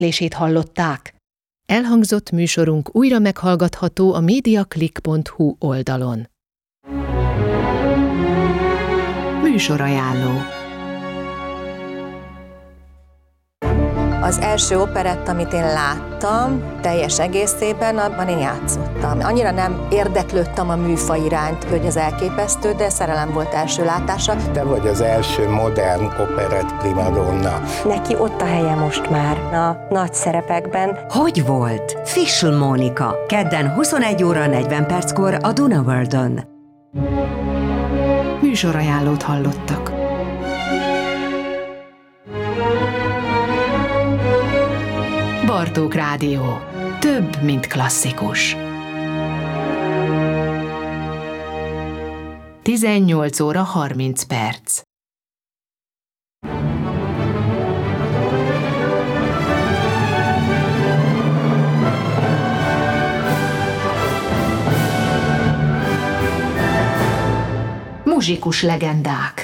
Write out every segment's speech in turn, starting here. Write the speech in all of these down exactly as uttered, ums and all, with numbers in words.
lését hallották. Elhangzott műsorunk újra meghallgatható a mediaclick pont hu oldalon. Műsorajánló. Az első operett, amit én láttam, teljes egészében, abban én játszottam. Annyira nem érdeklődtem a műfaj iránt, hogy az elképesztő, de szerelem volt első látása. Te vagy az első modern operett primadonna. Neki ott a helye most már a nagy szerepekben. Hogy volt? Fischl Mónika. Kedden huszonegy óra negyven perckor a Duna Worldon. Műsorajánlót hallottak. Bartók Rádió. Több, mint klasszikus. tizennyolc óra harminc perc. Muzsikus legendák.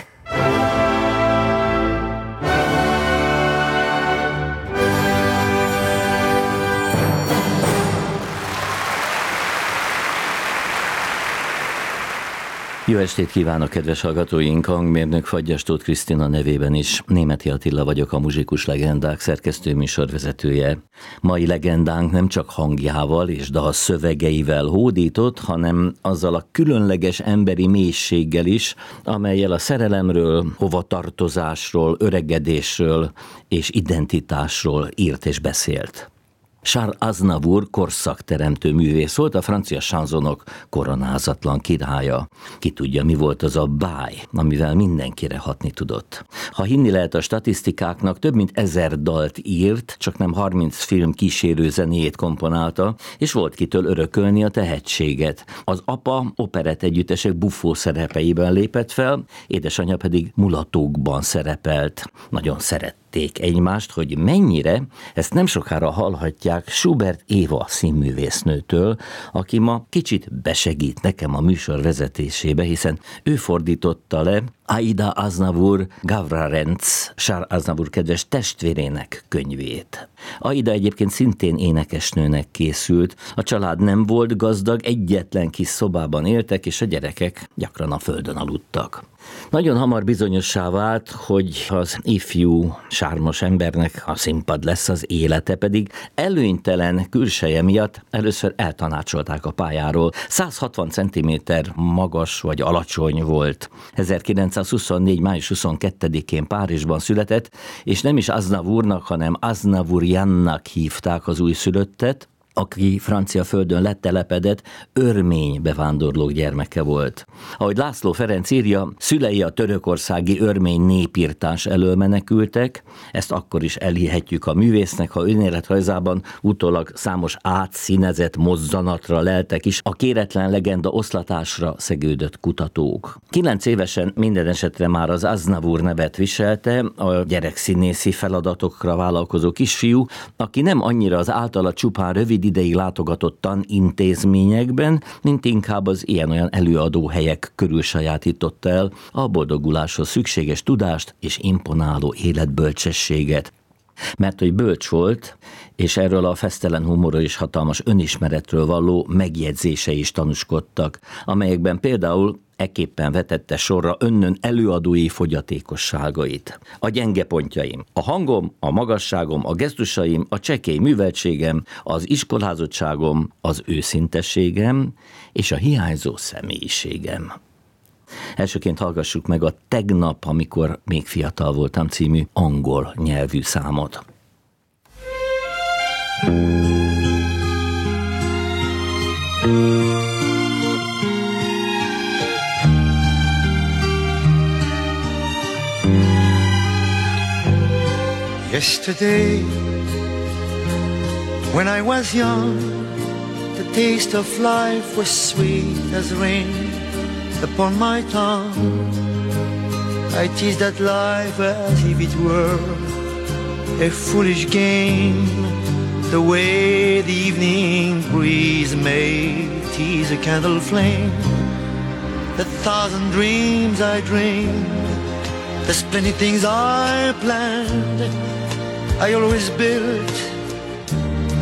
Jó estét kívánok, kedves hallgatóink! Hangmérnök Fagyas Tóth Krisztina nevében is. Németi Attila vagyok, a Muzsikus legendák szerkesztő műsorvezetője. Mai legendánk nem csak hangjával és dal szövegeivel hódított, hanem azzal a különleges emberi mélységgel is, amellyel a szerelemről, hovatartozásról, öregedésről és identitásról írt és beszélt. Charles Aznavour korszakteremtő művész volt, a francia chanzonok koronázatlan királya. Ki tudja, mi volt az a báj, amivel mindenkire hatni tudott. Ha hinni lehet a statisztikáknak, több mint ezer dalt írt, csak nem harminc film kísérő zenéjét komponálta, és volt kitől örökölni a tehetséget. Az apa operett együttesek buffó szerepeiben lépett fel, édesanyja pedig mulatókban szerepelt. Nagyon szeret egymást, hogy mennyire, ezt nem sokára hallhatják Schubert Éva színművésznőtől, aki ma kicsit besegít nekem a műsor vezetésébe, hiszen ő fordította le Aida Aznavour Gavrarenc, Charles Aznavour kedves testvérének könyvét. Aida egyébként szintén énekesnőnek készült, a család nem volt gazdag, egyetlen kis szobában éltek, és a gyerekek gyakran a földön aludtak. Nagyon hamar bizonyossá vált, hogy az ifjú, sármos embernek a színpad lesz az élete, pedig előnytelen külseje miatt először eltanácsolták a pályáról. száz hatvan centiméter magas vagy alacsony volt. ezerkilencszázhuszonnégy. május huszonkettedikén Párizsban született, és nem is Aznavournak, hanem Aznavouriannak hívták az újszülöttet, aki francia földön letelepedett, örmény bevándorlók gyermeke volt. Ahogy László Ferenc írja, szülei a törökországi örmény népirtás elől menekültek, ezt akkor is elhihetjük a művésznek, ha önéletrajzában utólag számos átszínezett mozzanatra leltek is a kéretlen legenda oszlatásra szegődött kutatók. Kilenc évesen minden esetre már az Aznavour nevet viselte, a gyerekszínészi feladatokra vállalkozó kisfiú, aki nem annyira az általa csupán rövid ideig látogatott tanintézményekben, mint inkább az ilyen-olyan előadóhelyek körül sajátította el a boldoguláshoz szükséges tudást és imponáló életbölcsességet. Mert hogy bölcs volt, és erről a fesztelen humorról és hatalmas önismeretről valló megjegyzései is tanúskodtak, amelyekben például ekképpen vetette sorra önnön előadói fogyatékosságait. A gyenge pontjaim, a hangom, a magasságom, a gesztusaim, a csekély műveltségem, az iskolázottságom, az őszintességem és a hiányzó személyiségem. Elsőként hallgassuk meg a Tegnap, amikor még fiatal voltam című angol nyelvű számot. Yesterday, when I was young, the taste of life was sweet as rain upon my tongue. I teased at life as if it were a foolish game, the way the evening breeze may tease a candle flame. The thousand dreams I dreamed, the splendid things I planned, I always built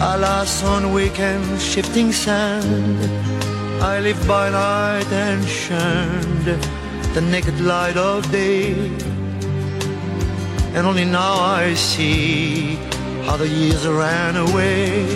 Alas, on weekend shifting sand, I live by night and shunned the naked light of day. And only now I see how the years ran away.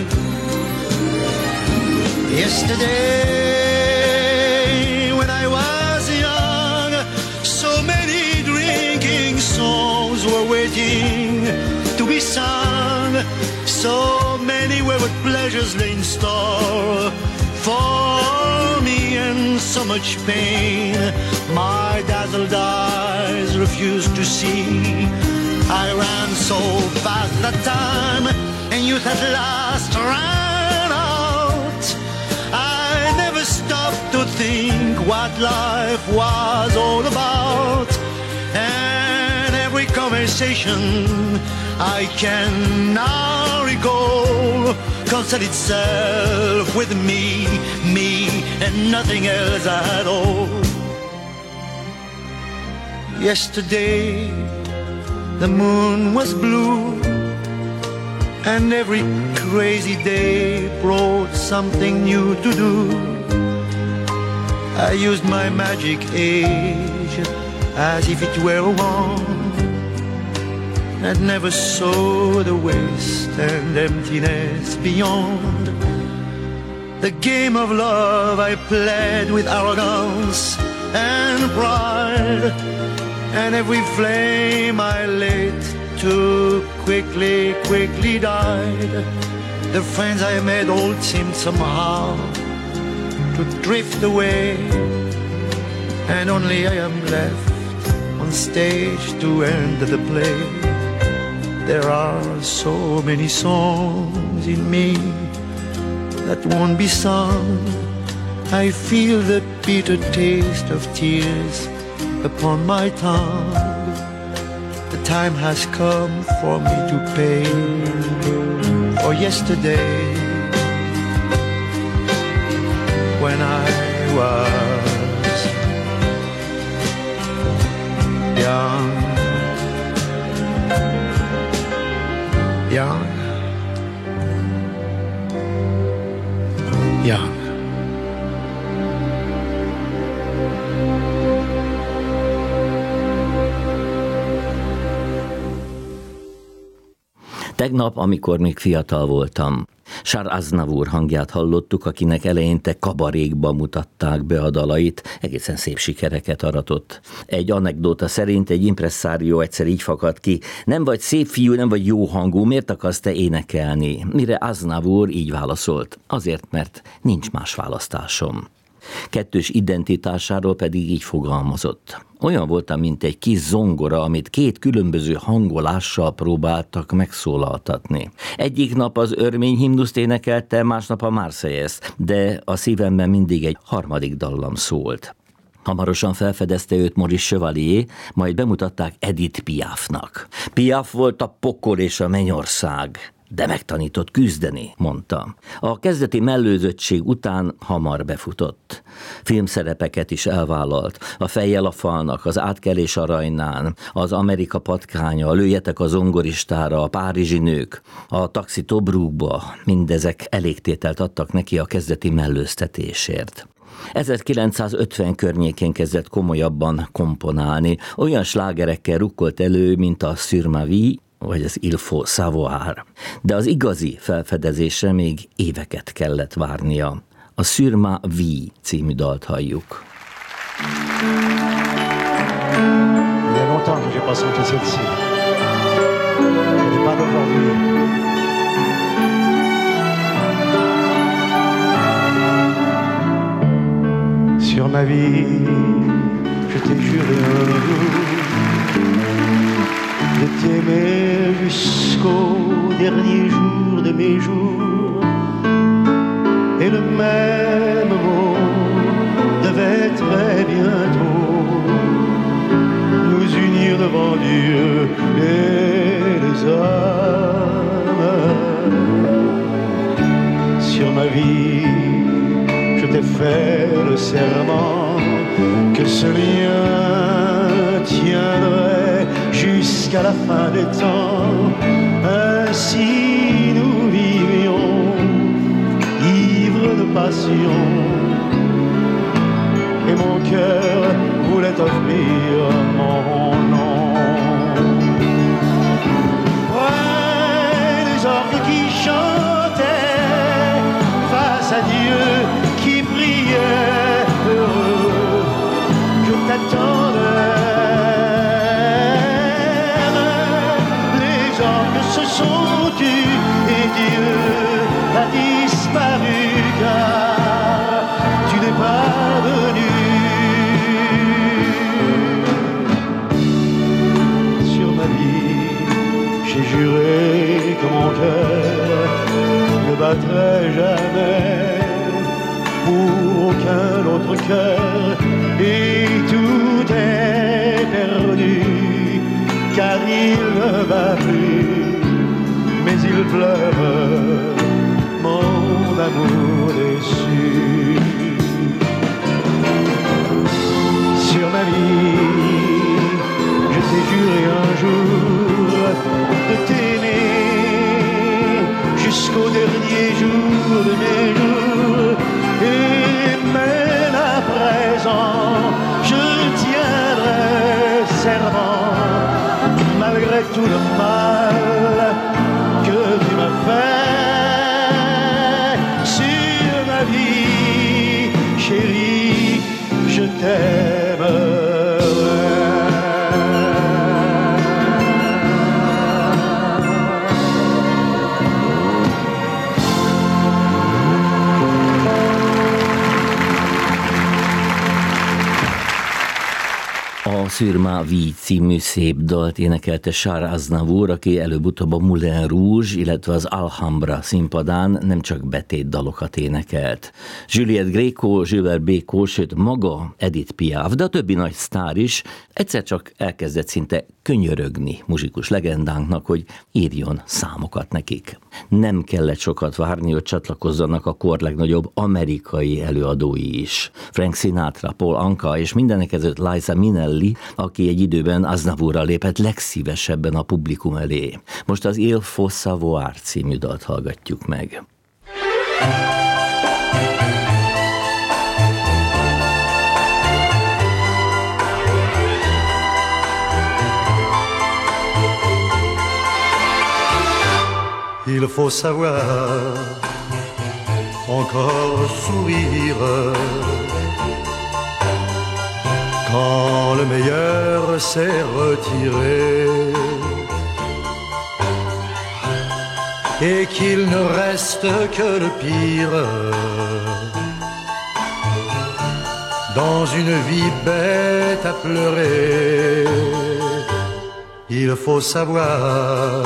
Yesterday, when I was young, so many drinking songs were waiting to be sung. So many wayward pleasures lay in store for me, and so much pain my dazzled eyes refused to see. I ran so fast that time, and youth at last ran out. I never stopped to think what life was all about, and every conversation I can now recall concerned itself with me, me, and nothing else at all. Yesterday, the moon was blue, and every crazy day brought something new to do. I used my magic age as if it were a wand, and never saw the waste and emptiness beyond. The game of love I played with arrogance and pride, and every flame I lit too quickly, quickly died. The friends I made all seemed somehow to drift away, and only I am left on stage to end the play. There are so many songs in me that won't be sung. I feel the bitter taste of tears upon my tongue. The time has come for me to pay for yesterday, when I was young, young, young. Tegnap, amikor még fiatal voltam, Charles Aznavour hangját hallottuk, akinek eleinte kabarékba mutatták be a dalait, egészen szép sikereket aratott. Egy anekdóta szerint egy impresszárió egyszer így fakadt ki: nem vagy szép fiú, nem vagy jó hangú, miért akarsz te énekelni? Mire Aznavour így válaszolt: azért, mert nincs más választásom. Kettős identitásáról pedig így fogalmazott: olyan voltam, mint egy kis zongora, amit két különböző hangolással próbáltak megszólaltatni. Egyik nap az örmény himnuszt énekelte, másnap a Marseillaise, de a szívemben mindig egy harmadik dallam szólt. Hamarosan felfedezte őt Maurice Chevalier, majd bemutatták Edith Piafnak. Piaf volt a pokol és a mennyország, de megtanított küzdeni, mondta. A kezdeti mellőzöttség után hamar befutott. Filmszerepeket is elvállalt: A fejjel a falnak, Az átkelés a Rajnán, Az Amerika patkánya, a Lőjetek a zongoristára, A párizsi nők, A taxi Tobrukba. Mindezek elégtételt adtak neki a kezdeti mellőztetésért. ezerkilencszázötven környékén kezdett komolyabban komponálni, olyan slágerekkel rukkolt elő, mint a Sur ma vie, vagy az Il faut savoir. De az igazi felfedezésre még éveket kellett várnia. A Sur ma vie című dalt halljuk. Il y a longtemps que j'ai pas chanté celle-ci. Elle n'est pas d'aujourd'hui. Sur ma vie, je t'ai juré un jour de t'aimer jusqu'au dernier jour de mes jours, et le même mot devait très bientôt nous unir devant Dieu et les hommes. Sur ma vie, je t'ai fait le serment que ce lien tiendrait jusqu'à la fin des temps. Ainsi nous vivions passion. Et mon cœur voulait offrir mon nom. Ouais, les orgues qui chantaient face à Dieu, qui priait heureux, je t'attendais. Les orgues se sont tus et Dieu a disparu car tu n'es pas venu. Sur ma vie, j'ai juré que mon cœur ne battrait jamais pour aucun autre cœur, et tout est perdu car il ne bat plus, mais il pleure mon amour déçu. Sur ma vie, je t'ai juré un jour de t'aimer jusqu'au dernier jour de mes jours, et même à présent je tiendrai serment malgré tout le mal que tu m'as fait. Sur ma vie, chérie, je t'aimerai. A Sur ma vie című szép dalt énekelte Charles Aznavour, aki előbb-utóbb a Moulin Rouge, illetve az Alhambra színpadán nem csak betétdalokat énekelt. Juliette Gréco, Gilbert Bécaud, sőt maga Edith Piaf, de a többi nagy sztár is egyszer csak elkezdett szinte könyörögni muzsikus legendánknak, hogy írjon számokat nekik. Nem kellett sokat várni, hogy csatlakozzanak a kor legnagyobb amerikai előadói is. Frank Sinatra, Paul Anka és mindenekelőtt Liza Minnelli, aki egy időben Aznavourral lépett legszívesebben a publikum elé. Most az Il faut savoir című dalt hallgatjuk meg. Il faut savoir encore sourire quand le meilleur s'est retiré et qu'il ne reste que le pire dans une vie bête à pleurer. Il faut savoir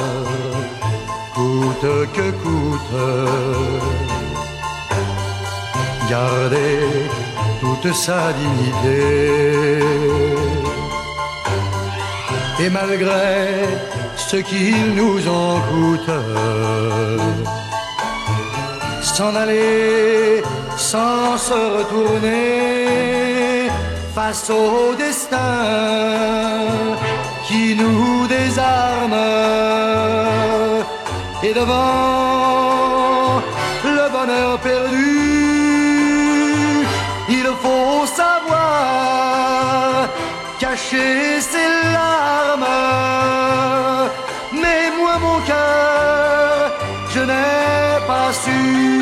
coûte que coûte garder toute sa dignité, et malgré ce qu'il nous en coûte, s'en aller sans se retourner face au destin qui nous désarme, et devant le bonheur perdu, il faut savoir cacher ses larmes. Mais moi, mon cœur, je n'ai pas su.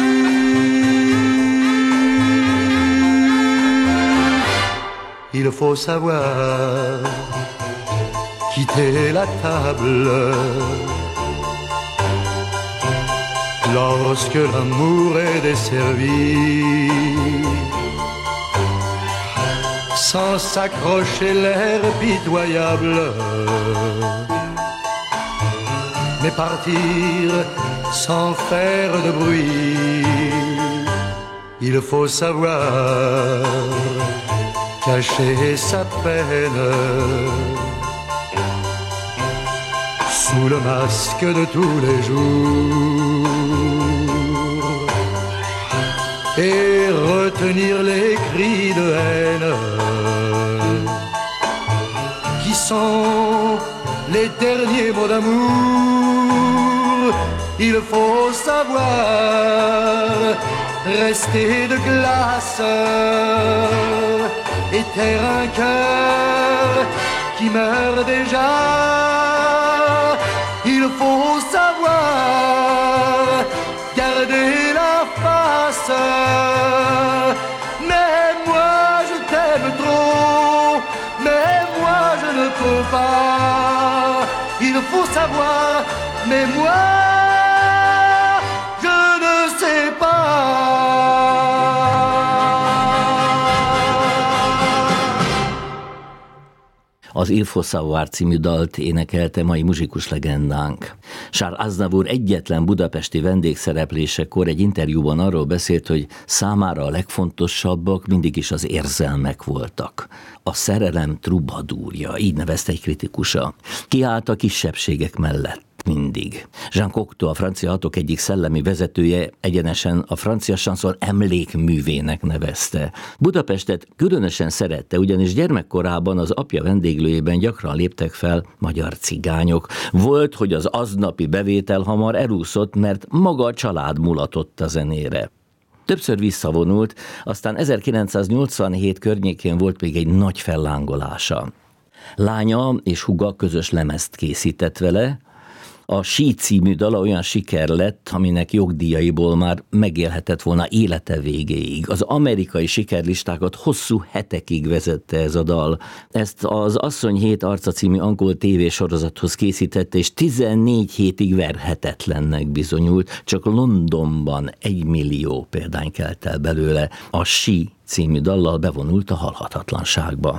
Il faut savoir quitter la table lorsque l'amour est desservi, sans s'accrocher l'air pitoyable, mais partir sans faire de bruit. Il faut savoir cacher sa peine sous le masque de tous les jours et retenir les cris de haine qui sont les derniers mots d'amour. Il faut savoir rester de glace et taire un cœur qui meurt déjà. Il faut savoir garder la face. Mais moi je t'aime trop, mais moi je ne peux pas. Il faut savoir, mais moi je ne sais pas. Az Il faut savoir című dalt énekelte mai muzsikus legendánk. Charles Aznavour egyetlen budapesti vendégszereplésekor egy interjúban arról beszélt, hogy számára a legfontosabbak mindig is az érzelmek voltak. A szerelem trubadúrja, így nevezte egy kritikusa. Kiállt a kisebbségek mellett. Mindig. Jean Cocteau, a francia hatok egyik szellemi vezetője, egyenesen a francia sanszon emlékművének nevezte. Budapestet különösen szerette, ugyanis gyermekkorában az apja vendéglőjében gyakran léptek fel magyar cigányok. Volt, hogy az aznapi bevétel hamar elúszott, mert maga a család mulatott a zenére. Többször visszavonult, aztán ezerkilencszáznyolcvanhét környékén volt még egy nagy fellángolása. Lánya és húga közös lemezt készített vele. A Sí című dala olyan siker lett, aminek jogdíjaiból már megélhetett volna élete végéig. Az amerikai sikerlistákat hosszú hetekig vezette ez a dal. Ezt az Asszony hét arca című angol tévésorozathoz készítette, és tizennégy hétig verhetetlennek bizonyult. Csak Londonban egy millió példány kelt el belőle. A Sí című dallal bevonult a halhatatlanságba.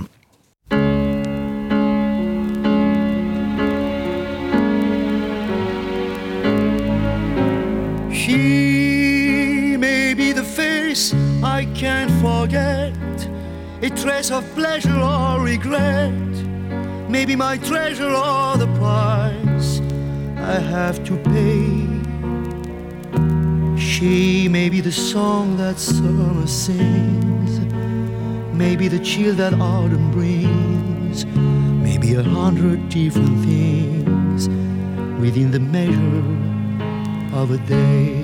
She may be the face I can't forget, a trace of pleasure or regret, maybe my treasure or the price I have to pay. She may be the song that summer sings, maybe the chill that autumn brings, maybe a hundred different things within the measure of a day.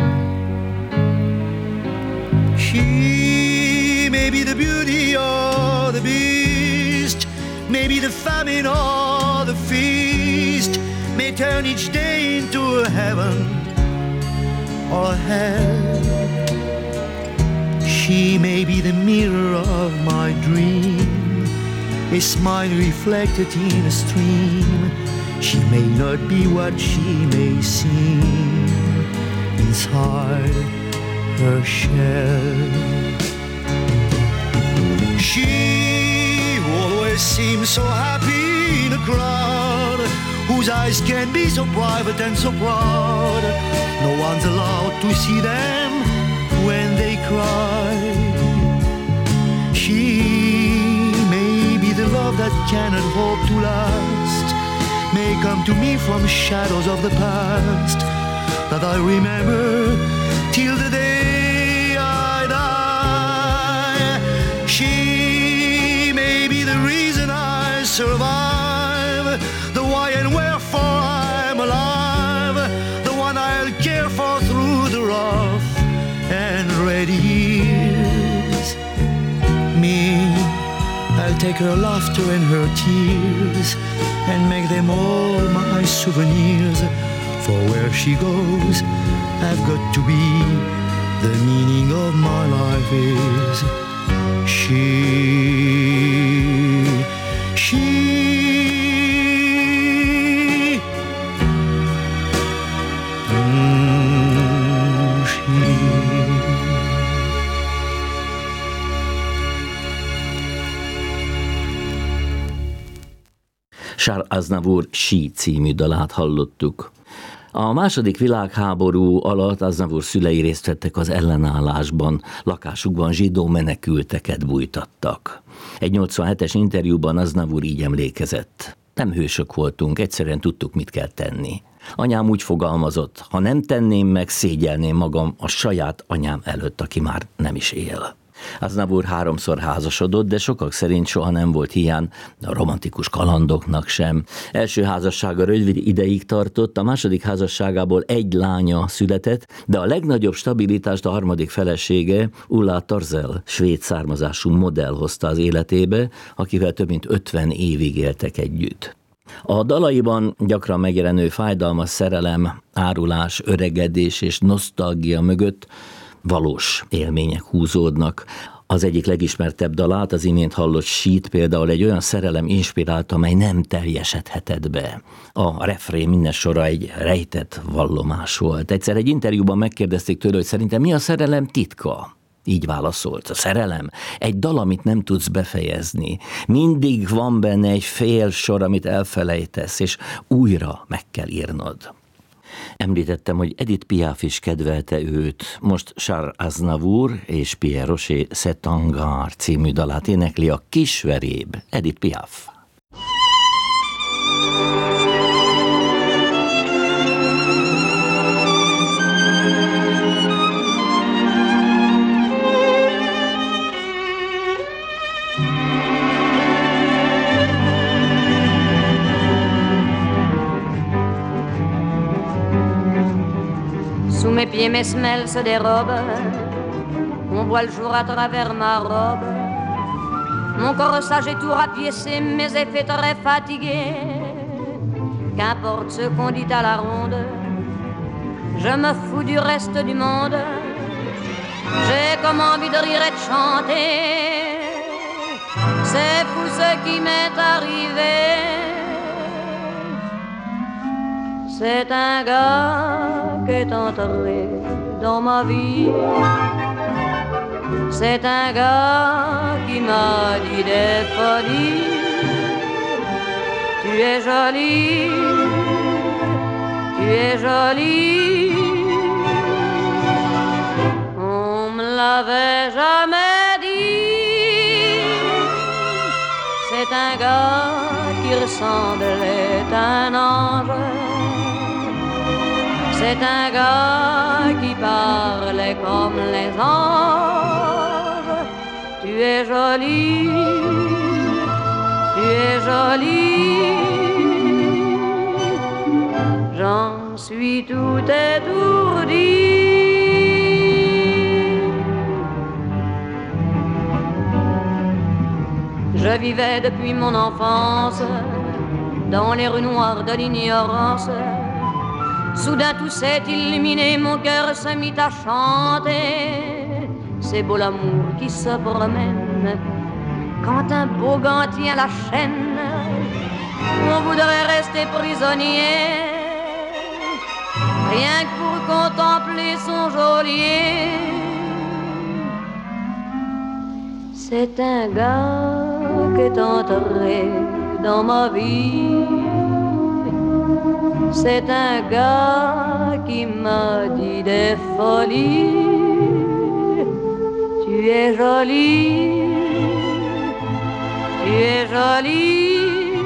She may be the beauty or the beast, maybe the famine or the feast, may turn each day into a heaven or a hell. She may be the mirror of my dream, a smile reflected in a stream. She may not be what she may seem inside her shell. She always seems so happy in a crowd, whose eyes can be so private and so proud. No one's allowed to see them when they cry. She may be the love that cannot hope to last, may come to me from shadows of the past that I remember till the day I die. She may be the reason I survive, the why and wherefore I'm alive, the one I'll care for through the rough and ready years. Me, I'll take her laughter and her tears and make them all my souvenirs. For where she goes, I've got to be. The meaning of my life is she, she. Mm, she. Charles Aznavour Sí című dalát hallottuk. A második világháború alatt Aznavour szülei részt vettek az ellenállásban, lakásukban zsidó menekülteket bújtattak. Egy nyolcvanhetes interjúban Aznavour így emlékezett. Nem hősök voltunk, egyszerűen tudtuk, mit kell tenni. Anyám úgy fogalmazott, ha nem tenném meg, szégyelném magam a saját anyám előtt, aki már nem is él. Aznavour háromszor házasodott, de sokak szerint soha nem volt hiány a romantikus kalandoknak sem. Első házassága rövid ideig tartott, a második házasságából egy lánya született, de a legnagyobb stabilitást a harmadik felesége, Ulla Torzel, svéd származású modell hozta az életébe, akivel több mint ötven évig éltek együtt. A dalaiban gyakran megjelenő fájdalmas szerelem, árulás, öregedés és nosztalgia mögött valós élmények húzódnak. Az egyik legismertebb dalát, az imént hallott Sheet például egy olyan szerelem inspirálta, amely nem teljesedhetett be. A refrén minden sora egy rejtett vallomás volt. Egyszer egy interjúban megkérdezték tőle, hogy szerintem mi a szerelem titka? Így válaszolt: a szerelem egy dal, amit nem tudsz befejezni. Mindig van benne egy fél sor, amit elfelejtesz, és újra meg kell írnod. Említettem, hogy Edith Piaf is kedvelte őt. Most Charles Aznavour és Pierre Rocher C'est un gars című dalát énekli a kisveréb Edith Piaf. Sous mes pieds, mes semelles se dérobent. On voit le jour à travers ma robe. Mon corsage est tout rapiécé, mes effets très fatigués. Qu'importe ce qu'on dit à la ronde, je me fous du reste du monde. J'ai comme envie de rire et de chanter. C'est fou ce qui m'est arrivé. C'est un gars qui est entré dans ma vie. C'est un gars qui m'a dit des folies. Tu es jolie, tu es jolie. On me l'avait jamais dit. C'est un gars qui ressemblait à un ange. C'est un gars qui parlait comme les anges. Tu es jolie, tu es jolie. J'en suis tout étourdi. Je vivais depuis mon enfance dans les rues noires de l'ignorance. Soudain tout s'est illuminé, mon cœur se mit à chanter. C'est beau l'amour qui se promène quand un beau gant tient la chaîne. On voudrait rester prisonnier, rien que pour contempler son geôlier. C'est un gars qui est entré dans ma vie. C'est un gars qui m'a dit des folies. Tu es jolie, tu es jolie.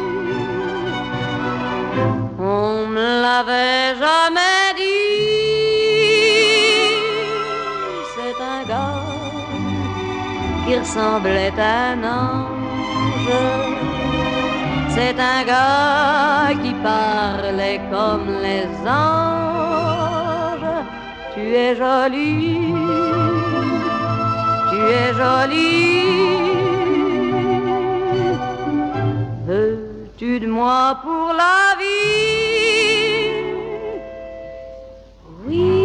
On me l'avait jamais dit. C'est un gars qui ressemblait à un ange. C'est un gars qui parlait comme les anges. Tu es jolie, tu es jolie. Veux-tu de moi pour la vie? Oui.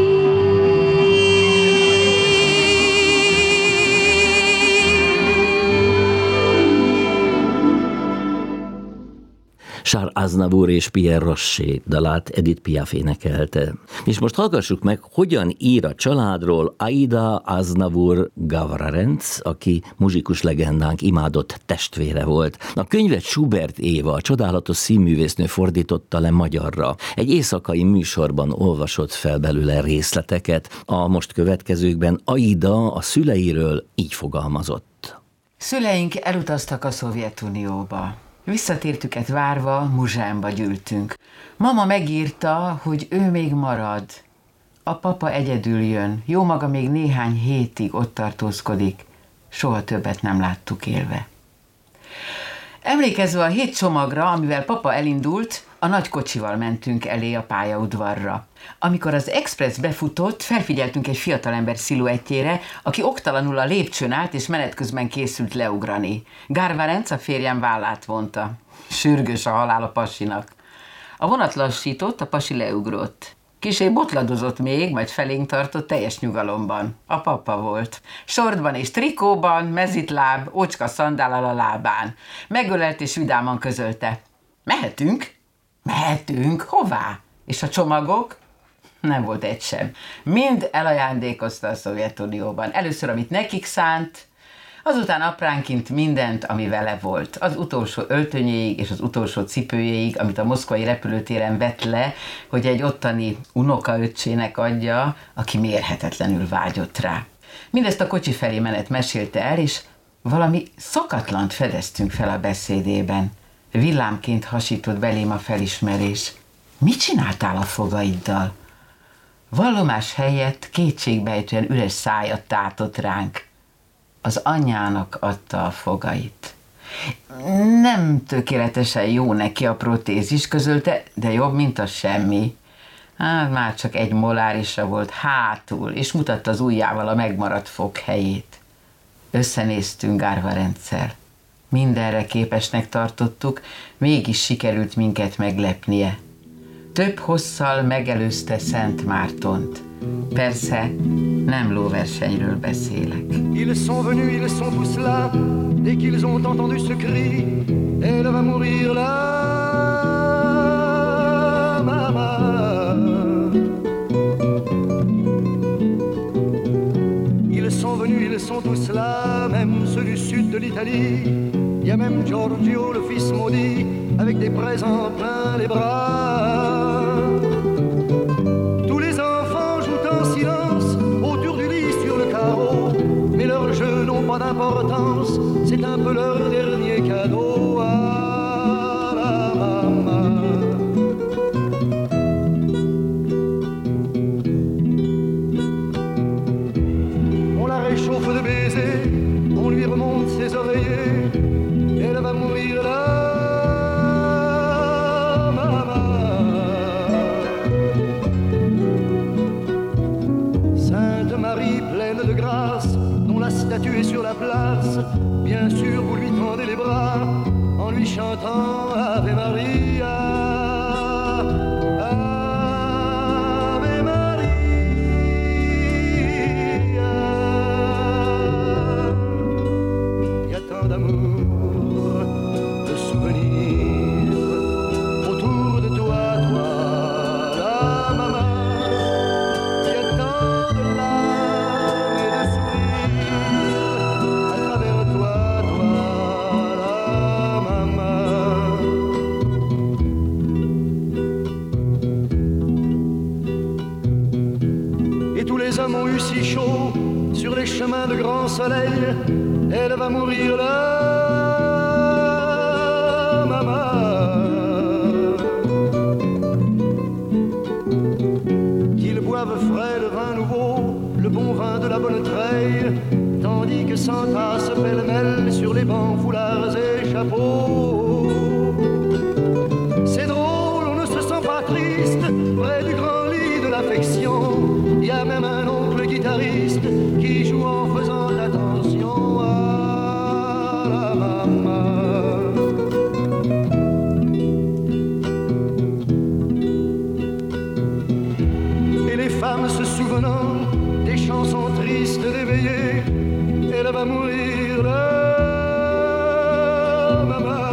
Charles Aznavour és Pierre Rocher dalát Edith Piaf énekelte. És most hallgassuk meg, hogyan ír a családról Aida Aznavour Gavrarenc, aki muzsikus legendánk imádott testvére volt. A könyvet Schubert Éva, a csodálatos színművésznő fordította le magyarra. Egy éjszakai műsorban olvasott fel belőle részleteket. A most következőkben Aida a szüleiről így fogalmazott. Szüleink elutaztak a Szovjetunióba. Visszatértüket várva Muzsánba gyűltünk. Mama megírta, hogy ő még marad. A papa egyedül jön, jó maga még néhány hétig ott tartózkodik. Soha többet nem láttuk élve. Emlékezve a hét csomagra, amivel papa elindult, a nagy kocsival mentünk elé a pályaudvarra. Amikor az express befutott, felfigyeltünk egy fiatalember sziluettjére, aki oktalanul a lépcsőn állt, és menet közben készült leugrani. Gárvarenc a férjem vállát vonta. Sürgős a halál a pasinak. A vonat lassított, a pasi leugrott. Kissé botladozott még, majd felénk tartott teljes nyugalomban. A papa volt. Sortban és trikóban, mezitláb, ocska szandállal a lábán. Megölelt és vidáman közölte. Mehetünk? Mehetünk? Hová? És a csomagok? Nem volt egy sem. Mind elajándékozta a Szovjetunióban. Először, amit nekik szánt, azután apránként mindent, ami vele volt. Az utolsó öltönyéig és az utolsó cipőjéig, amit a moszkvai repülőtéren vett le, hogy egy ottani unokaöccsének adja, aki mérhetetlenül vágyott rá. Mindezt a kocsi felé menet mesélte el, és valami szokatlant fedeztünk fel a beszédében. Villámként hasított belém a felismerés. Mit csináltál a fogaiddal? Vallomás helyett kétségbejtően üres szájat tátott ránk. Az anyjának adta a fogait. Nem tökéletesen jó neki a protézis, közölte, de jobb, mint a semmi. Hát már csak egy molárisra volt hátul, és mutatta az ujjával a megmaradt fog helyét. Összenéztünk Gárvarenccel. Mindenre képesnek tartottuk, mégis sikerült minket meglepnie. Több hosszal megelőzte Szent Mártont. Persze, nem lóversenyről beszélek. Ils sont venus, ils sont tous là. Dès qu'ils ont entendu ce cri, elle va mourir là, maman. Ils sont venus, ils sont tous là, même ceux du sud de l'Italie. Il y a même Giorgio, le fils maudit, avec des présents plein les bras. Tous les enfants jouent en silence autour du lit sur le carreau, mais leurs jeux n'ont pas d'importance, c'est un peu leur dernier cadeau à la maman. On la réchauffe de baisers, on lui remonte ses oreillers, elle va mourir là, maman. Sainte Marie pleine de grâce, dont la statue est sur la place, bien sûr vous lui tendez les bras en lui chantant Ave Maria. Ave Maria. Il y a tant d'amour, de souvenirs autour de toi, toi, la maman. Il y a tant de larmes et de sourires à travers toi, toi, la maman. Et tous les hommes ont eu si chaud sur les chemins de grand soleil, elle va mourir là, maman. Qu'ils boivent frais le vin nouveau, le bon vin de la bonne treille, tandis que s'entassent pêle-mêle sur les bancs, foulards et chapeaux. C'est drôle, on ne se sent pas triste près du grand lit de l'affection. Il y a même un oncle guitariste qui joue en faisant attention à la maman. Et les femmes se souvenant des chansons tristes d'éveillé, elle va mourir là, maman.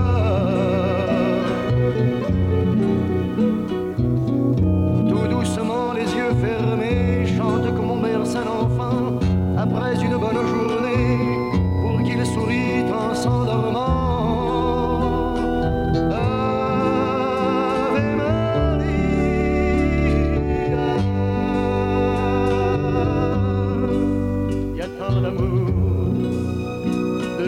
Tout doucement, les yeux fermés, chante comme on berce un enfant après une bonne journée, pour qu'il sourit en s'endormant. Ave Maria. Il y a tant d'amour, de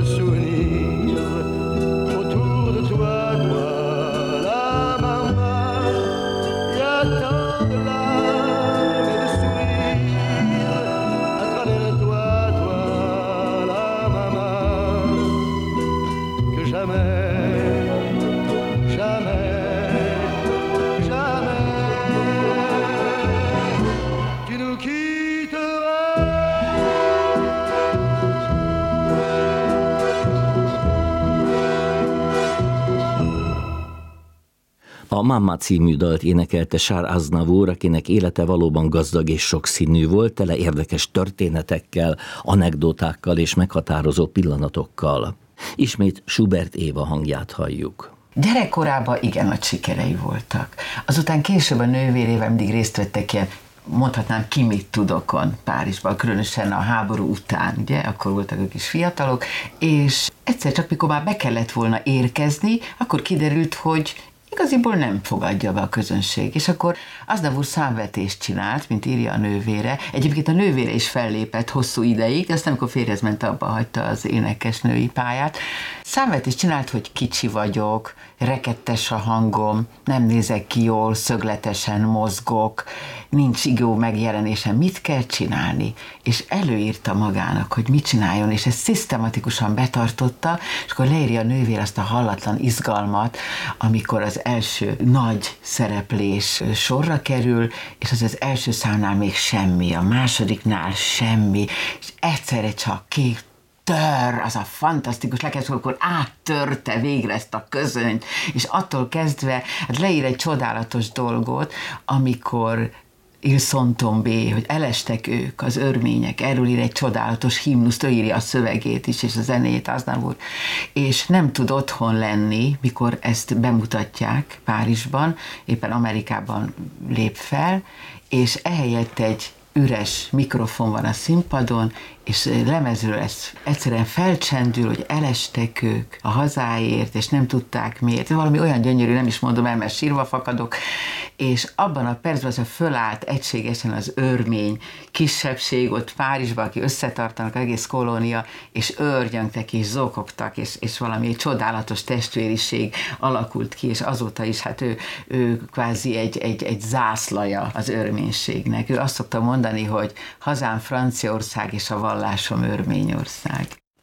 A Mamma című dalt énekelte Charles Aznavour, akinek élete valóban gazdag és sokszínű volt, tele érdekes történetekkel, anekdotákkal és meghatározó pillanatokkal. Ismét Schubert Éva hangját halljuk. Gyerekkorában igen nagy sikerei voltak. Azután később a nővérével mindig részt vettek ilyen, mondhatnám, ki mit tudokon Párizsban, különösen a háború után, ugye, akkor voltak ők is fiatalok, és egyszer csak, mikor már be kellett volna érkezni, akkor kiderült, hogy igaziból nem fogadja be a közönség. És akkor Aznavour számvetést csinált, mint írja a nővére. Egyébként a nővére is fellépett hosszú ideig, de aztán, amikor férjhez ment, abba hagyta az énekesnői pályát. Számvetést csinált, hogy kicsi vagyok, rekettes a hangom, nem nézek ki jól, szögletesen mozgok, nincs jó megjelenésem, mit kell csinálni? És előírta magának, hogy mit csináljon, és ezt szisztematikusan betartotta, és akkor leírja a nővér azt a hallatlan izgalmat, amikor az első nagy szereplés sorra kerül, és az az első számnál még semmi, a másodiknál semmi, és egyszerre csak két tör, az a fantasztikus lekes, akkor áttörte végre ezt a közönyt, és attól kezdve hát leír egy csodálatos dolgot, amikor Ils sont tombés, hogy elestek ők, az örmények, erről ír egy csodálatos himnuszt, ő írja a szövegét is, és a zenéjét Aznavour, és nem tud otthon lenni, mikor ezt bemutatják Párizsban, éppen Amerikában lép fel, és ehelyett egy üres mikrofon van a színpadon, és lemezről ez egyszerűen felcsendül, hogy elestek ők a hazáért, és nem tudták miért. Valami olyan gyönyörű, nem is mondom el, mert sírva fakadok, és abban a percben az a fölállt egységesen az örmény kisebbség ott Párizsban, aki összetartanak, az egész kolónia, és őrgyöngtek és zokogtak, és, és valami csodálatos testvériség alakult ki, és azóta is hát ő, ő kvázi egy, egy, egy zászlaja az örménységnek. Ő azt szokta mondani, hogy hazám Franciaország és a vallásom Örményország.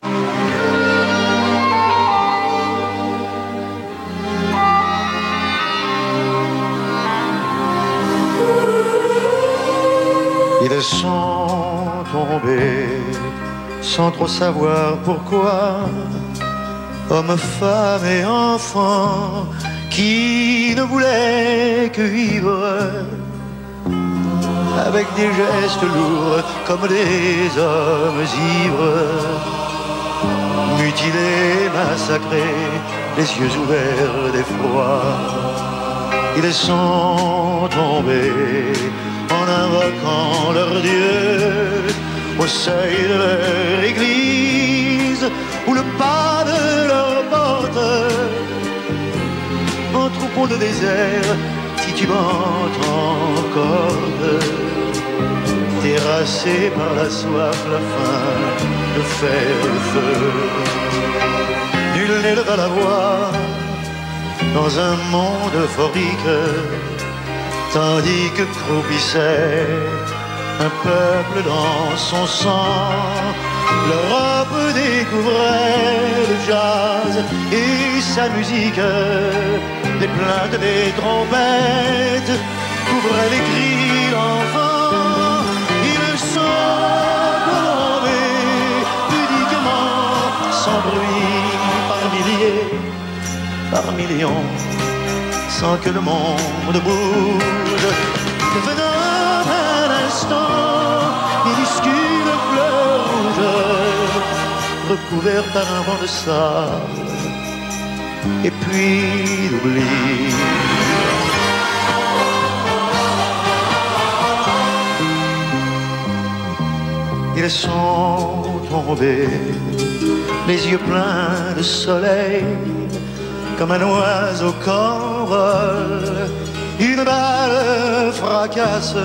Ils sont tombés sans trop savoir pourquoi, hommes, femmes et enfants qui ne voulaient que vivre, avec des gestes lourds comme des hommes ivres, mutilés, massacrés, les yeux ouverts d'effroi. Ils sont tombés en invoquant leur Dieu au seuil de leur église ou le pas de leur porte, en troupeau de désert titubant encore, terrassés par la soif, la faim, le fer, le feu. Nul n'éleva la voix dans un monde euphorique, tandis que croupissait un peuple dans son sang. L'Europe découvrait le jazz et sa musique, les plaintes des trompettes couvraient les cris d'enfants. Ils sont tombés pudiquement, sans bruit, par milliers, par millions, sans que le monde bouge, devenant un instant minuscule fleur rouge, recouvert par un vent de sable, et puis l'oubli. Ils sont tombés, les yeux pleins de soleil, comme un oiseau qu'en vole une balle fracasse,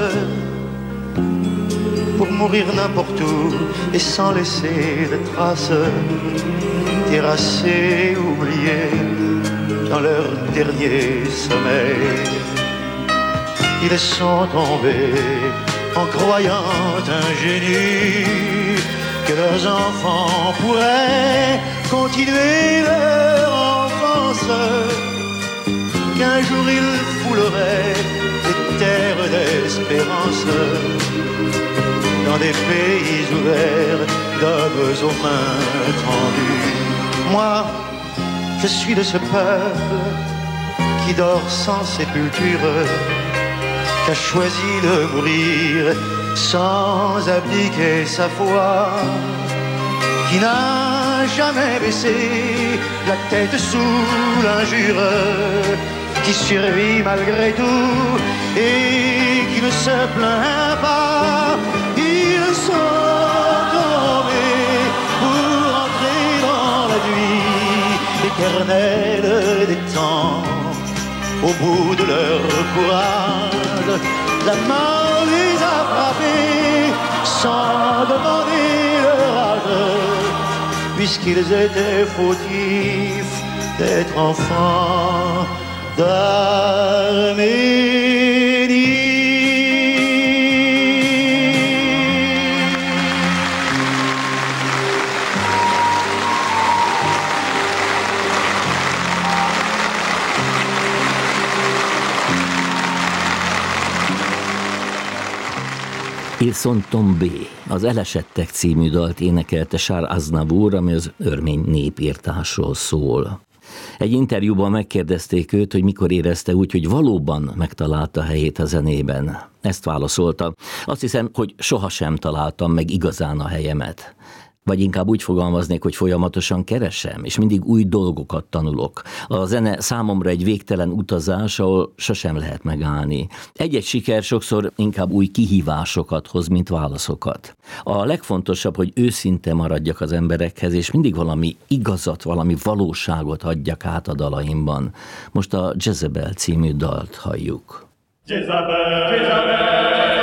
pour mourir n'importe où et sans laisser de traces, terrassés, oubliés dans leur dernier sommeil. Ils sont tombés en croyant ingénus que leurs enfants pourraient continuer leur enfance, qu'un jour ils fouleraient des terres d'espérance dans des pays ouverts d'hommes aux mains tendues. Moi, je suis de ce peuple qui qui dort sans sépulture, qui a choisi de mourir sans abdiquer sa foi, qui n'a jamais baissé la tête sous l'injure, qui survit malgré tout et qui ne se plaint pas. Ils sont tombés pour entrer dans la nuit éternelle des temps. Au bout de leur courage, la mort les a frappés sans demander leur âge, puisqu'ils étaient fautifs d'être enfants d'Arménie. Ils sont tombés, az Elesettek című dalt énekelte Charles Aznavour, ami az örmény népírtásról szól. Egy interjúban megkérdezték őt, hogy mikor érezte úgy, hogy valóban megtalálta helyét a zenében. Ezt válaszolta. Azt hiszem, hogy sohasem találtam meg igazán a helyemet. Vagy inkább úgy fogalmaznék, hogy folyamatosan keresem, és mindig új dolgokat tanulok. A zene számomra egy végtelen utazás, ahol sosem lehet megállni. Egy-egy siker sokszor inkább új kihívásokat hoz, mint válaszokat. A legfontosabb, hogy őszinte maradjak az emberekhez, és mindig valami igazat, valami valóságot adjak át a dalaimban. Most a Jezebel című dalt halljuk. Jezebel, Jezebel.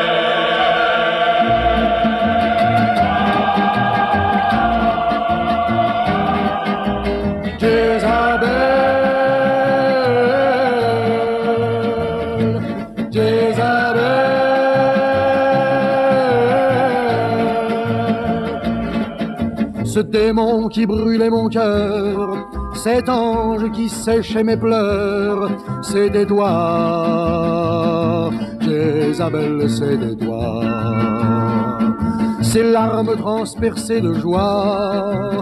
Ce démon qui brûlait mon cœur, cet ange qui séchait mes pleurs, c'est des doigts, Jézabel, c'est des doigts. Ces larmes transpercées de joie,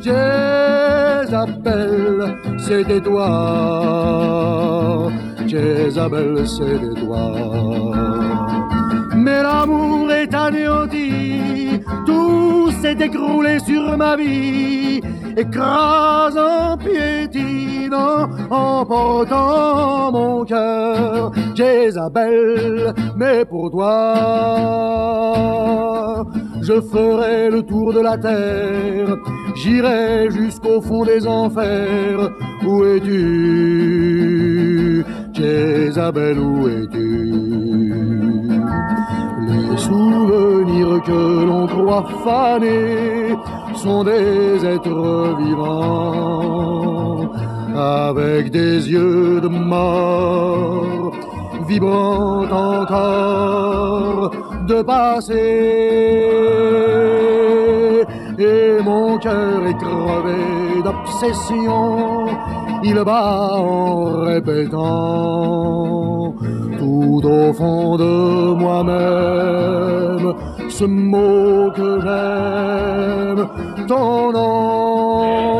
Jézabel, c'est des doigts, Jézabel, c'est des doigts. Mais l'amour est anéanti, tout s'est écroulé sur ma vie, écrasant, piétinant, emportant mon cœur. Jézabel, mais pour toi, je ferai le tour de la terre, j'irai jusqu'au fond des enfers. Où es-tu, Jézabel, où es-tu? Les souvenirs que l'on croit fanés sont des êtres vivants, avec des yeux de mort, vibrant encore de passé. Et mon cœur est crevé d'obsession, il bat en répétant tout au fond de moi-même ce mot que j'aime, ton nom,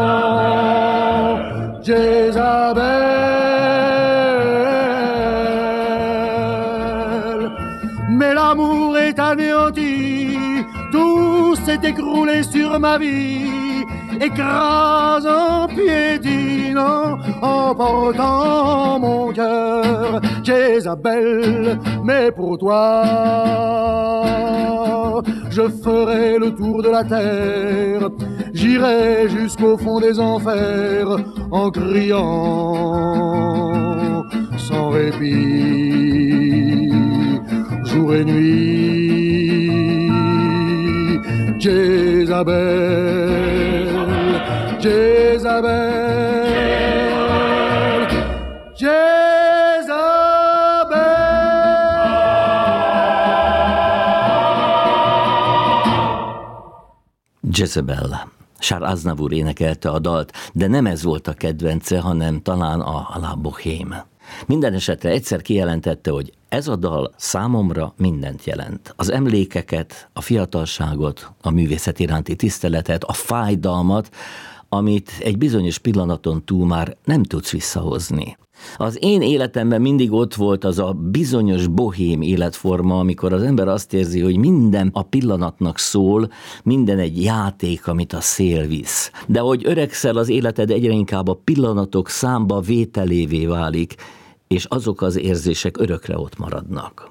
Jézabel. Mais l'amour est anéanti, tout s'est écroulé sur ma vie, écrasant, piétinant, emportant mon cœur. Jézabel, mais pour toi, je ferai le tour de la terre, j'irai jusqu'au fond des enfers, en criant sans répit, jour et nuit. Jézabel, Jézabel, Jézabel. Jezebel. Charles Aznavour énekelte a dalt, de nem ez volt a kedvence, hanem talán a La Bohème. Minden esetre egyszer kijelentette, hogy ez a dal számomra mindent jelent. Az emlékeket, a fiatalságot, a művészet iránti tiszteletet, a fájdalmat, amit egy bizonyos pillanaton túl már nem tudsz visszahozni. Az én életemben mindig ott volt az a bizonyos bohém életforma, amikor az ember azt érzi, hogy minden a pillanatnak szól, minden egy játék, amit a szél visz. De hogy öregszel, az életed egyre inkább a pillanatok számba vételévé válik, és azok az érzések örökre ott maradnak.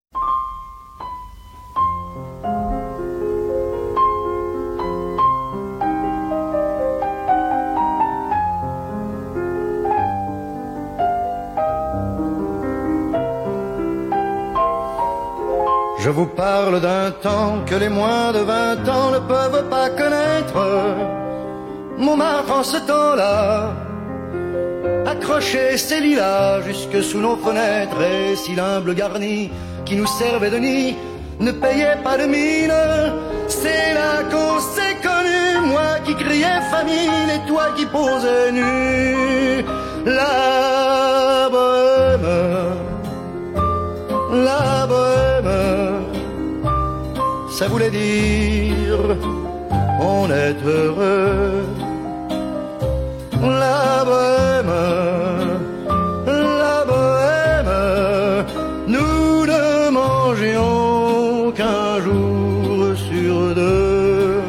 Je vous parle d'un temps que les moins de vingt ans ne peuvent pas connaître. Montmartre en ce temps-là accrochait ses lilas jusque sous nos fenêtres, et si l'humble garni qui nous servait de nid ne payait pas de mine, c'est là qu'on s'est connus, moi qui criais famine et toi qui posais nu. La bohème, la bohème, ça voulait dire on est heureux. La bohème, la bohème, nous ne mangions qu'un jour sur deux.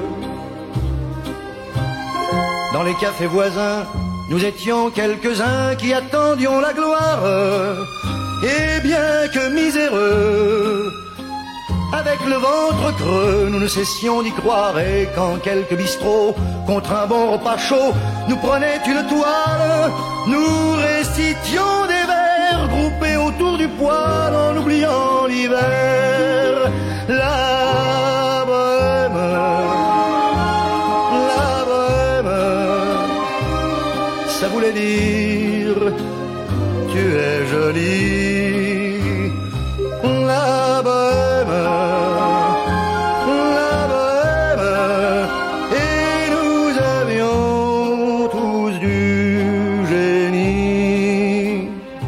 Dans les cafés voisins, nous étions quelques-uns qui attendions la gloire. Et bien que miséreux, avec le ventre creux, nous ne cessions d'y croire. Et quand quelques bistrots, contre un bon repas chaud, nous prenaient une toile, nous récitions des vers groupés autour du poêle en oubliant l'hiver. La bohème, la bohème, ça voulait dire tu es jolie. La bohème, la bohème, et nous avions tous du génie.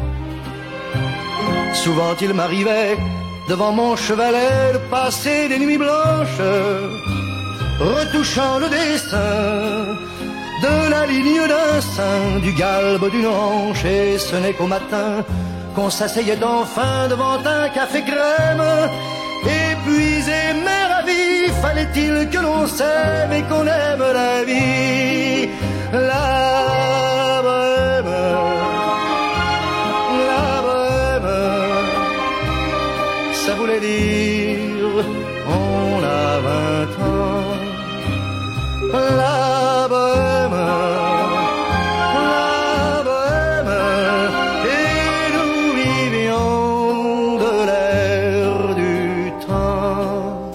Souvent il m'arrivait devant mon chevalet de passer des nuits blanches, retouchant le dessin de la ligne d'un sein, du galbe d'une hanche, et ce n'est qu'au matin qu'on s'asseyait enfin devant un café crème. Épuisé mais ravi, fallait-il que l'on s'aime et qu'on aime la vie. La bohème, la bohème, ça voulait dire on a vingt ans. La bohème, la bohème, et nous vivions de l'air du temps.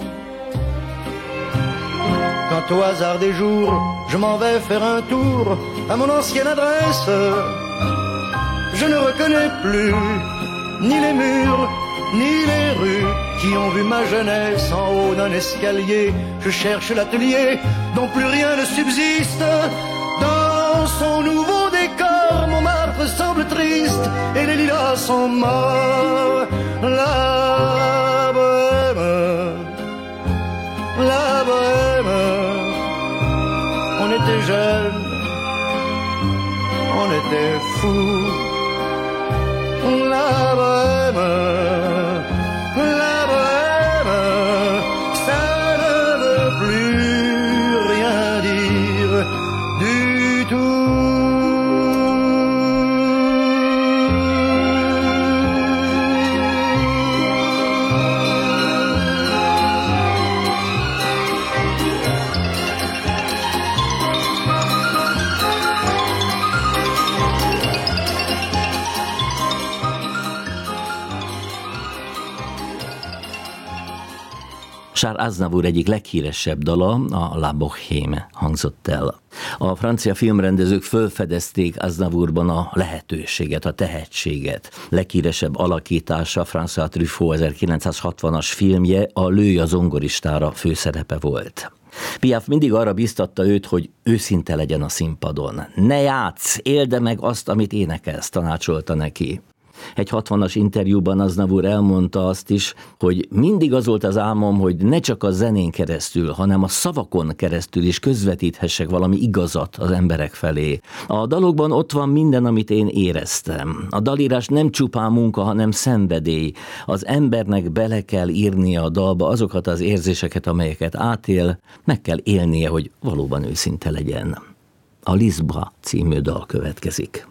Quand au hasard des jours, je m'en vais faire un tour à mon ancienne adresse, je ne reconnais plus ni les murs, ni les rues qui ont vu ma jeunesse en haut d'un escalier. Je cherche l'atelier dont plus rien ne subsiste. Dans son nouveau décor, Montmartre semble triste et les lilas sont morts. La bohème, la bohème, on était jeunes, on était fous. La bohème, la bohème, ça ne veut plus rien dire du tout. Charles Aznavour egyik leghíresebb dala, a La Bohème hangzott el. A francia filmrendezők fölfedezték Aznavourban a lehetőséget, a tehetséget. Leghíresebb alakítása François Truffaut ezerkilencszázhatvanas filmje, a Lőj a zongoristára főszerepe volt. Piaf mindig arra biztatta őt, hogy őszinte legyen a színpadon. Ne játsz, éld meg azt, amit énekelsz, tanácsolta neki. Egy hatvanas interjúban Aznavour elmondta azt is, hogy mindig az volt az álmom, hogy ne csak a zenén keresztül, hanem a szavakon keresztül is közvetíthessek valami igazat az emberek felé. A dalokban ott van minden, amit én éreztem. A dalírás nem csupán munka, hanem szenvedély. Az embernek bele kell írnia a dalba azokat az érzéseket, amelyeket átél, meg kell élnie, hogy valóban őszinte legyen. A Lisbra című dal következik.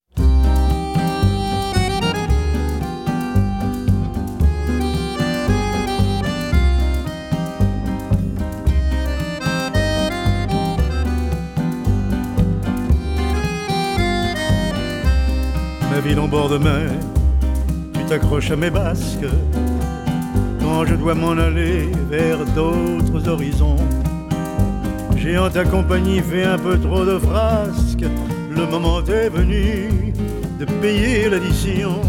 Ma ville en bord de mer, tu t'accroches à mes basques quand je dois m'en aller vers d'autres horizons. J'ai en ta compagnie fait un peu trop de frasques. Le moment est venu de payer l'addition.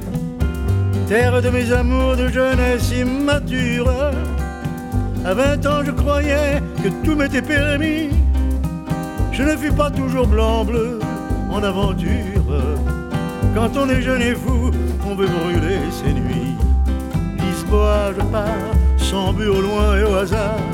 Terre de mes amours de jeunesse immature, à vingt ans je croyais que tout m'était permis. Je ne fus pas toujours blanc-bleu en aventure. Quand on est jeune et fou, on veut brûler ses nuits. Lisboa, je pars, sans but au loin et au hasard,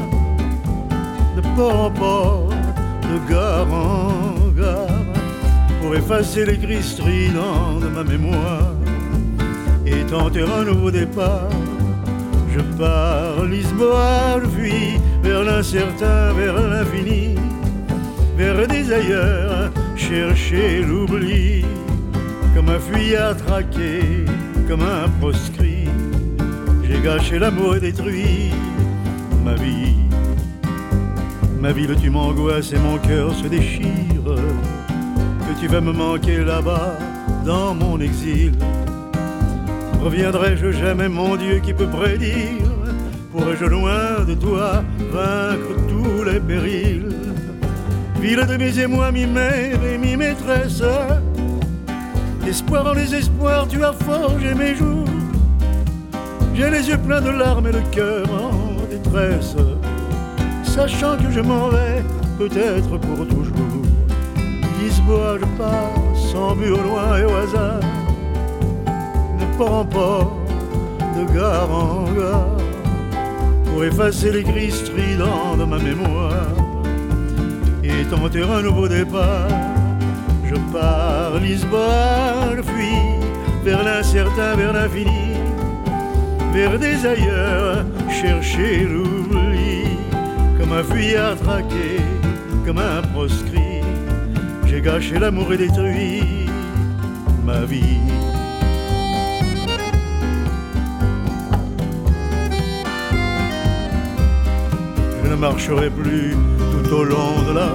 de port en port, de gare en gare, pour effacer les cris stridents de ma mémoire et tenter un nouveau départ. Je pars, Lisboa, je fuis vers l'incertain, vers l'infini, vers des ailleurs, chercher l'oubli. Comme un fuyard traqué, comme un proscrit, j'ai gâché l'amour et détruit ma vie. Ma ville, tu m'angoisses et mon cœur se déchire. Que tu vas me manquer là-bas, dans mon exil. Reviendrai-je jamais, mon Dieu, qui peut prédire? Pourrais-je loin de toi vaincre tous les périls? Ville de mes émois, mi-mère et mi-maîtresse, espoir en désespoir, tu as forgé mes jours. J'ai les yeux pleins de larmes et le cœur en détresse, sachant que je m'en vais peut-être pour toujours. Lisboa, je pars sans but au loin et au hasard, de port en port, de gare en gare, pour effacer les cris stridents de ma mémoire et tenter un nouveau départ. Je pars, Lisboa, je fuis vers l'incertain, vers l'infini, vers des ailleurs, chercher l'oubli. Comme un fuyard traqué, comme un proscrit, j'ai gâché l'amour et détruit ma vie. Je ne marcherai plus tout au long de la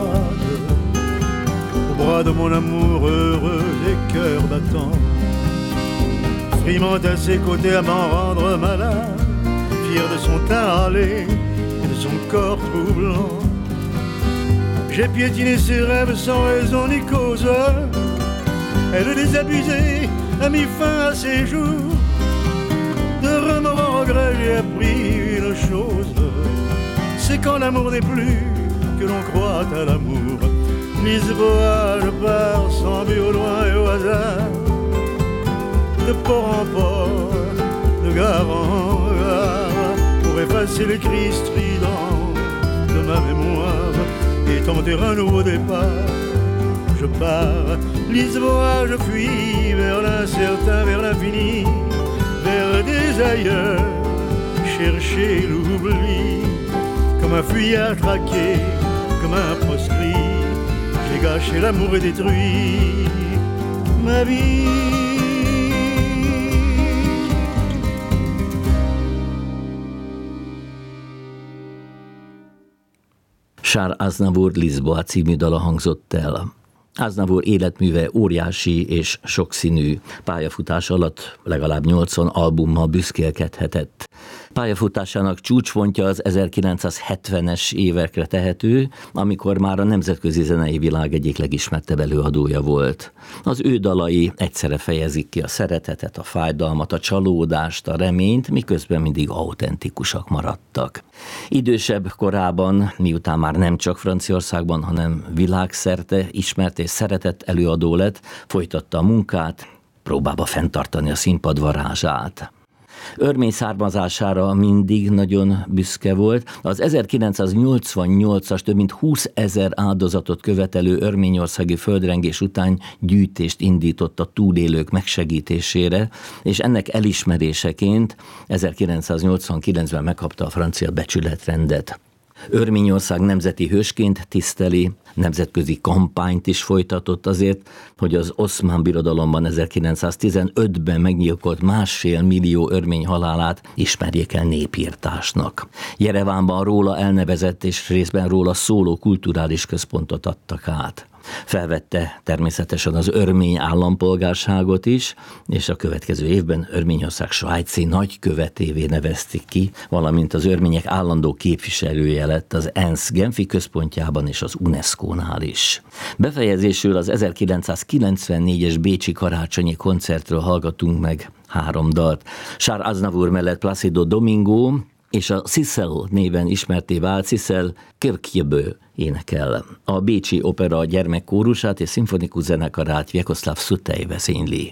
bras de mon amour heureux et cœur battant, frimant à ses côtés à m'en rendre malade, fier de son teint hâlé et de son corps troublant. J'ai piétiné ses rêves sans raison ni cause, elle désabusée a mis fin à ses jours. De remords en regret j'ai appris une chose, c'est quand l'amour n'est plus que l'on croit à l'amour. Lisboa, je pars sans but au loin et au hasard, de port en port, de gare en gare, pour effacer les cris stridents de ma mémoire et tenter un nouveau départ. Je pars, Lisboa, je fuis vers l'incertain, vers l'infini, vers des ailleurs, chercher l'oubli. Comme un fuyard traqué, comme un proscrit, j'ai gâché l'amour et détruit ma vie. Charles Aznavour Lisboa című dala hangzott el. Aznavour életműve óriási és sokszínű. Pályafutás alatt legalább nyolcvan albummal büszkélkedhetett. Pályafutásának csúcspontja az ezerkilencszázhetvenes évekre tehető, amikor már a nemzetközi zenei világ egyik legismertebb előadója volt. Az ő dalai egyszerre fejezik ki a szeretetet, a fájdalmat, a csalódást, a reményt, miközben mindig autentikusak maradtak. Idősebb korában, miután már nem csak Franciaországban, hanem világszerte ismert és szeretett előadó lett, folytatta a munkát, próbába fenntartani a színpad varázsát. Örmény származására mindig nagyon büszke volt. Az ezerkilencszáznyolcvannyolcas több mint húszezer áldozatot követelő örményországi földrengés után gyűjtést indított a túlélők megsegítésére, és ennek elismeréseként ezerkilencszáznyolcvankilencben megkapta a francia becsületrendet. Örményország nemzeti hősként tiszteli, nemzetközi kampányt is folytatott azért, hogy az Oszmán Birodalomban ezerkilencszáztizenötben meggyilkolt másfél millió örmény halálát ismerjék el népírtásnak. Jerevánban róla elnevezett és részben róla szóló kulturális központot adtak át. Felvette természetesen az örmény állampolgárságot is, és a következő évben Örményország svájci nagykövetévé nevezték ki, valamint az örmények állandó képviselője lett az ENSZ Genfi központjában és az UNESCO-nál is. Befejezésül az ezerkilencszázkilencvennégyes bécsi karácsonyi koncertről hallgatunk meg három dalt. Charles Aznavour mellett Plácido Domingo és a Cicel néven ismerté vált Cicel Kürkjebő énekel. A Bécsi Opera gyermekkórusát és szimfonikus zenekarát Vjekoszláv Szutej vezényli.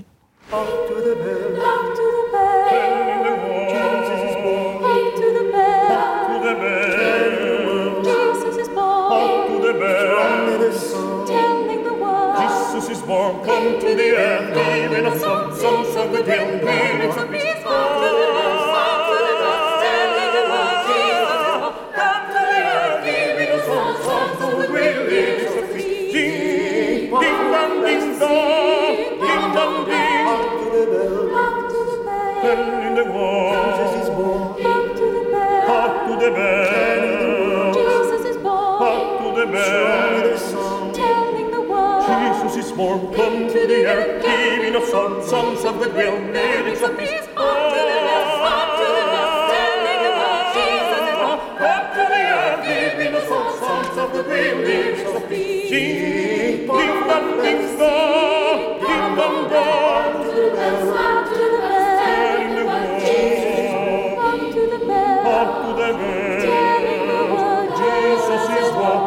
Come to the earth, giving us songs, songs of goodwill, lyrics of peace. Up to the earth, up to the earth, telling the world Jesus is born. Up to the earth, giving us songs, songs of goodwill, lyrics of peace. Ding, ding, dong, ding, dong, ding, dong, dong. Up to the earth, up to the earth, telling the world Jesus is born. Up to the earth, up to the earth, telling the world Jesus is born.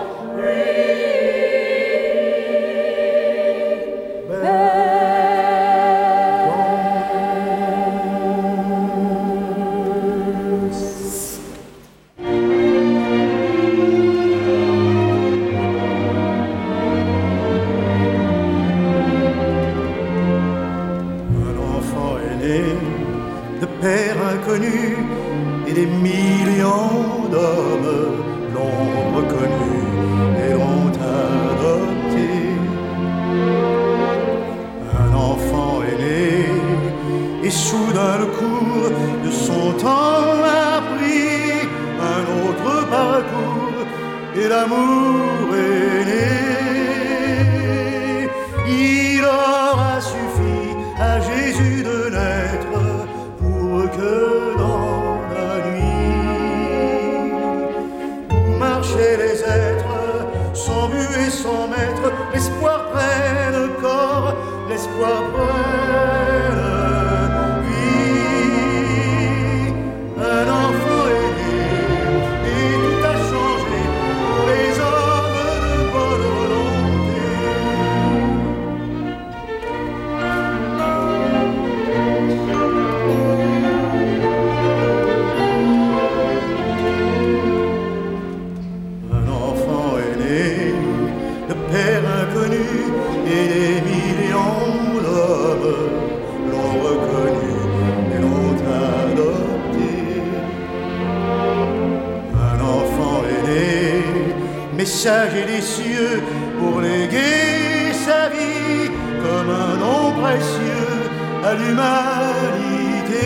Et des millions d'hommes l'ont reconnu et l'ont adopté. Un enfant est né et soudain le cours de son temps a pris un autre parcours et l'amour est né. Il aura suffi à Jésus de naître pour que dans la nuit où marchaient les êtres sans but et sans maître, l'espoir prenne corps, l'espoir prenne vie. Un enfant est né et tout a changé pour les hommes de bonne volonté. Un enfant est né, de père inconnu, et des millions d'hommes l'ont reconnu et l'ont adopté. Un enfant est né, messager des cieux pour léguer sa vie comme un don précieux à l'humanité.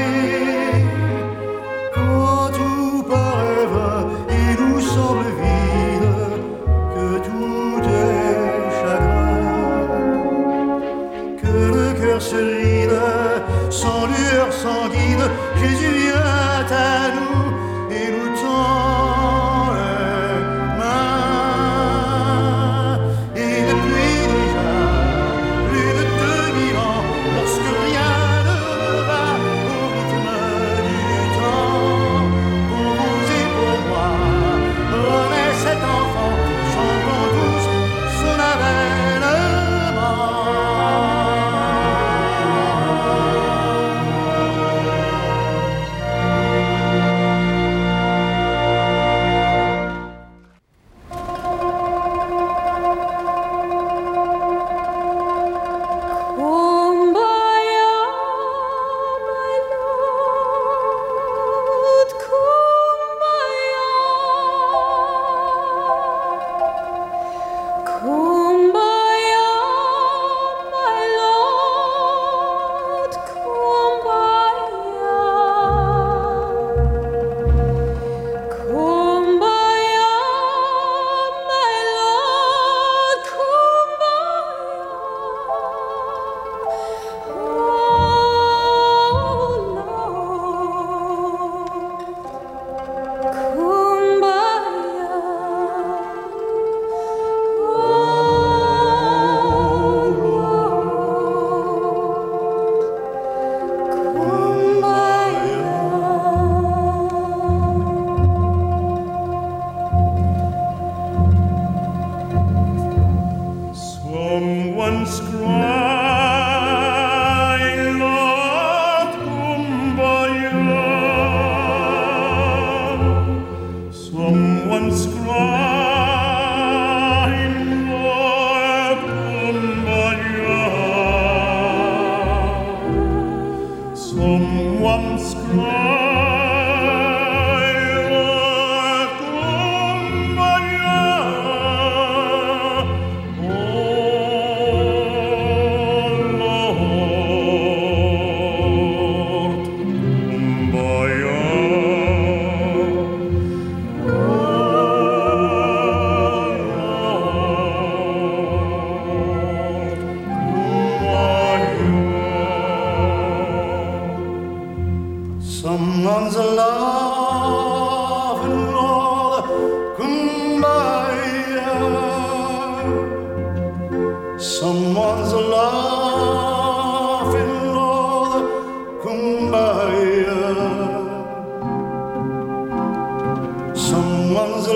Quand tout paraît vain, il nous semble vide, que tout est chagrin, que le cœur se ride, sans lueur, sans guide, Jésus vient à nous et nous tend les mains. Et depuis déjà plus de deux mille ans, lorsque rien ne va au rythme someone's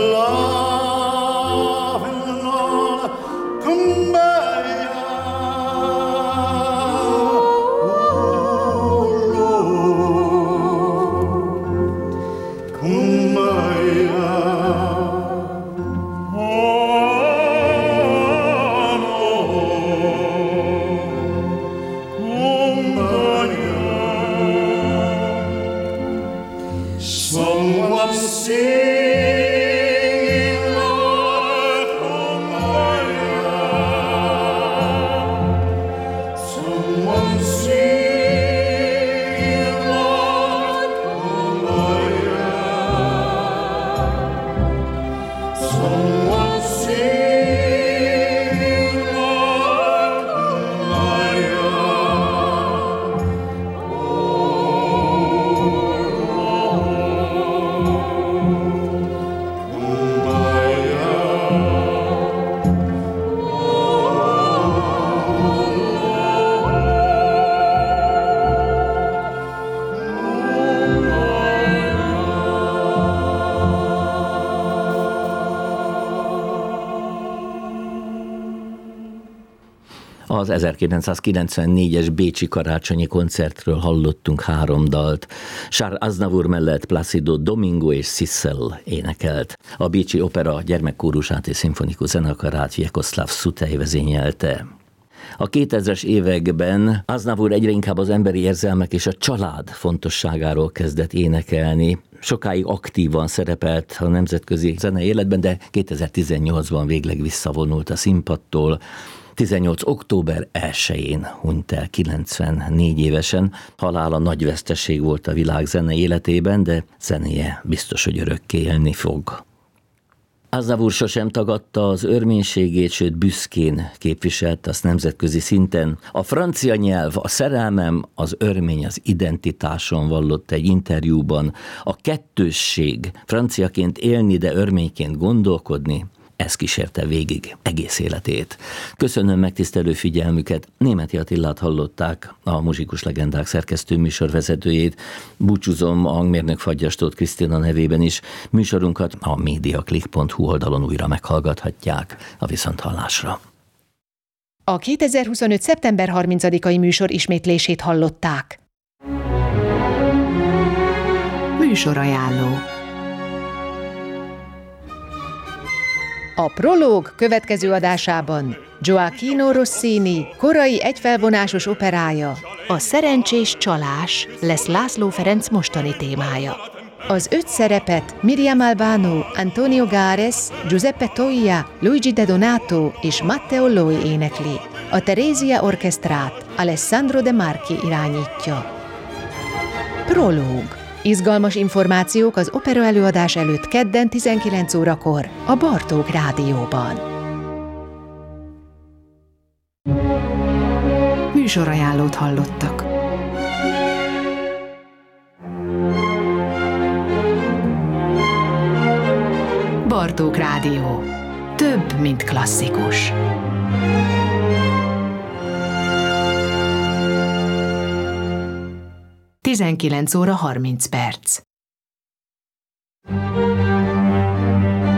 love and all kumbaya. Oh Lord, kumbaya. Someone sing, Lord, kumbaya. Someone sing, Lord, kumbaya. Someone sing, Lord, kumbaya. Az ezerkilencszázkilencvennégyes bécsi karácsonyi koncertről hallottunk három dalt. Charles Aznavour mellett Plácido Domingo és Sissel énekelt. A Bécsi Opera gyermekkórusát és szimfonikus zenekarát Vjekoszláv Szutej vezényelte. A kétezres években Aznavour egyre inkább az emberi érzelmek és a család fontosságáról kezdett énekelni. Sokáig aktívan szerepelt a nemzetközi zenei életben, de kétezer-tizennyolcban végleg visszavonult a színpadtól. tizennyolc október elsején hunyt el kilencvennégy évesen. Halála nagy veszteség volt a világ zene életében, de zenéje biztos, hogy örökké élni fog. Aznavour sosem tagadta az örménységét, sőt büszkén képviselte azt nemzetközi szinten. A francia nyelv, a szerelmem, az örmény, az identitáson vallott egy interjúban. A kettősség, franciaként élni, de örményként gondolkodni, ez kísérte végig egész életét. Köszönöm megtisztelő figyelmüket. Németi Attilát hallották, a Muzsikus Legendák szerkesztő műsorvezetőjét. Búcsúzom a hangmérnök Fagyas Tóth Krisztina nevében is. Műsorunkat a mediaclick pont hu oldalon újra meghallgathatják. A viszonthallásra. A kétezer-huszonöt. szeptember harmincadikai műsor ismétlését hallották. Műsorajánló. A Prológ következő adásában Gioacchino Rossini korai egyfelvonásos operája, a Szerencsés csalás lesz László Ferenc mostani témája. Az öt szerepet Miriam Albano, Antonio Gares, Giuseppe Toia, Luigi De Donato és Matteo Loi énekli. A Teresia Orchestrát Alessandro De Marchi irányítja. Prológ. Izgalmas információk az opera előadás előtt kedden tizenkilenc órakor a Bartók Rádióban. Műsorajánlót hallottak. Bartók Rádió. Több, mint klasszikus. tizenkilenc óra harminc perc.